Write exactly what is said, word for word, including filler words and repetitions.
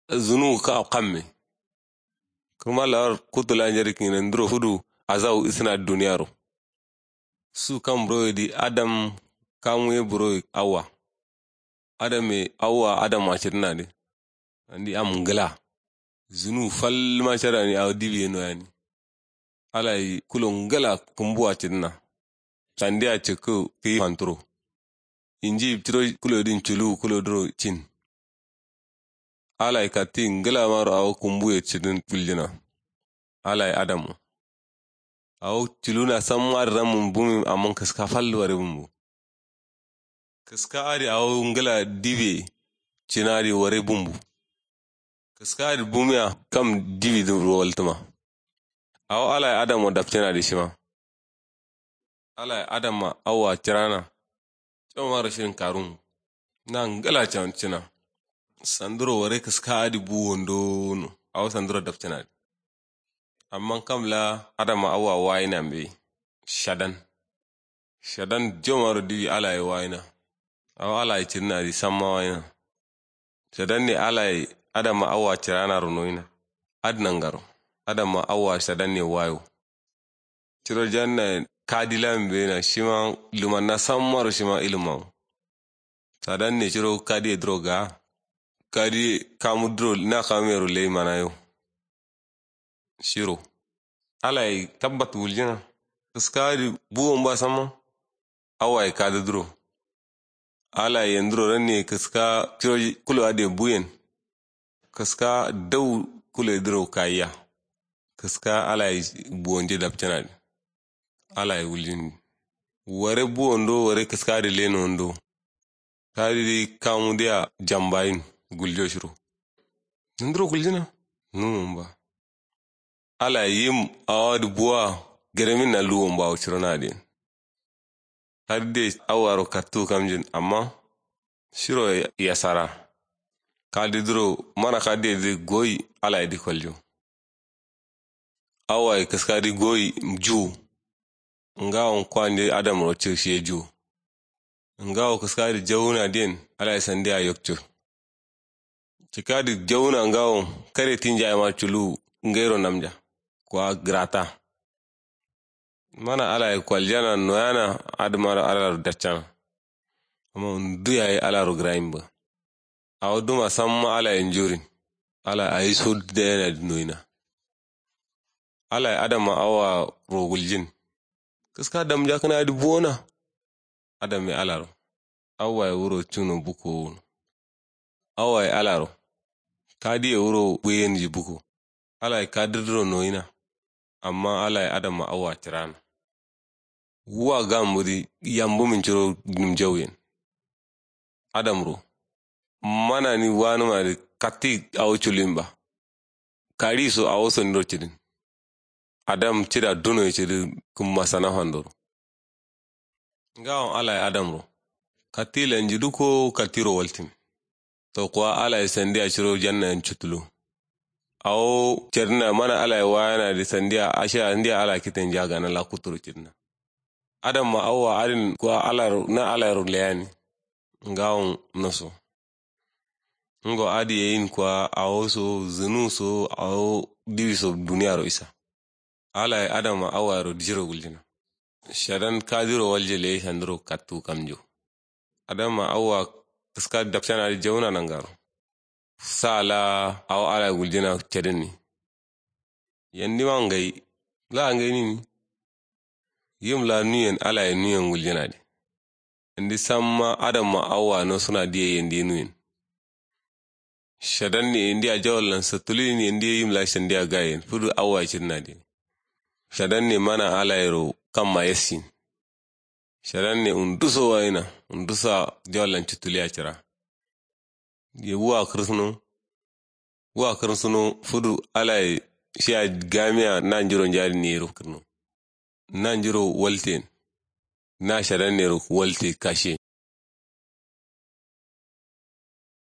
zunu ka qamme kuma lawar kutula njerikin ndro fudu azau isna duniyaro su kam bro di adam kamwe bro awa adam e awa adam a cirna de andi am ngala zunu fal ma charani aw dibi no yani alai kulo ngala kumbu a cirna sandi a ciku ki fantro inji tiro kulo din chulu kulo dro chin alai kati ngala maro aw kumbu e cidin puljina alai adamu aw chuluna samar ramun bumi amon kaska fallu ware bumbu kaska ari aw ngala dibe cinari ware bumbu kaska ari bumiya kam dibi do waltuma aw alai adamu daftina di shima alai adama awa tirana chomar shin karun na ngala chan cina sandro ware kaska ari buwondo no aw sandro daftina amma kam la adama awa wayna mbe shadan shadan jomar di alai wayna aw alai tirna di samma wayna shadan ne alai adama awa tirana runoina adnan garo adama awa shadan ne wayo tiro janna kadilan be na shima lumanna sammaro shima ilmu shadan ne tiro kadi droga kadi kamudro na kamero le manayo shiro alai tabbat wuljina kaskari buwon ba sama awai kadadro alai yandro ranne kaska tiro kulo ade buyen kaska daw kulo dro kayya kaska alai buwonje dabtana alai wuljin ware buwondo ware kaskari leno ndo kadi kamudia jambayin guljo shiro ndro guljina numba ala yim awad buwa geremin na luwon ba wuciro na din har dai awaro kattu kamjin amma shiro ya sara kadi duro mana kadi de goyi ala di koljo awai kaskadi goyi ju ngawon kwande adam ro ce ju ngawo kaskadi jawuna din ala sande a yokcho cikadi jawuna ngawo kare tinja ma chulu ngero namja kwa grata mana ala kwaljana noyana admara ala dachana amma nduya ala rograimba awduma samma ala injurin ala aiso dena noina ala adama awa roguljin kaska dam jakana adi bona adame alaro awa wuro tuno buko awa alaro kadi wuro buyenji buko ala kadidro noina amma ala adama awa tirana wa gamuri yambu min ciro nimjawyen adamro mana ni wanu ma katti awchulimba kariso awoso ndorchidin adam tira duno chiri kuma sana handoro ngawo ala adamro katila njiduko katiro waltim to kwa ala sandi a ciro janna chutulu aw cerna mana ala wana di sandia asha andia ala kiten jaga na la kuturu cirna adam ma awa arin kwa ala na ala ruleyani ngawon naso ngo adi yin kwa awoso zunuso aw diviso duniya ro isa ala adam ma awa ro jiro guljina shadan kadiro waljele handro kattu kamjo adam ma awa kaska dapchana di jawna nangaro sala aw ala guljina cedeni yandi wangai la ngai ni yim la nuyen ala nuyen guljina di indi samma adam ma awa no suna die yandi nuyen shadan ni indi a jawlan satuli ni indi yim la shandia gayen fudu awa cirna di shadan ni mana ala yero kamma yesin shadan ni unduso waina undusa jawlan chutuli a cira ye wa krisno wa krisno fudu alai sha gamia nanjiro njari nero krno nanjiro walten na shadan nero walte kashe